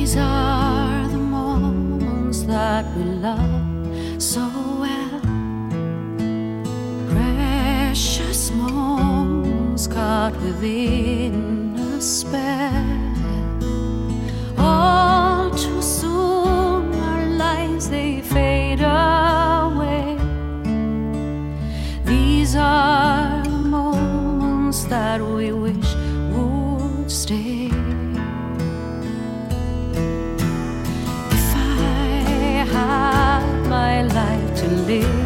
These are the moments that we love so well. Precious moments caught within a spell. All too soon our lives they fade away. These are the moments that we wish would stay. If I had my life to live,